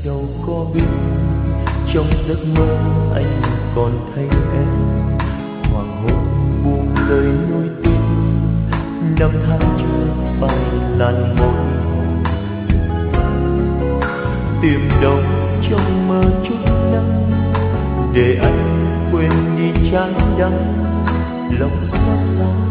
đâu có biết trong giấc mơ anh còn thấy em. Hoàng hôn buông lời nuối tiếc, năm tháng chưa phai làn môi. Tìm đâu trong mơ chút nắng để anh quên đi chán đắng lòng xót xa.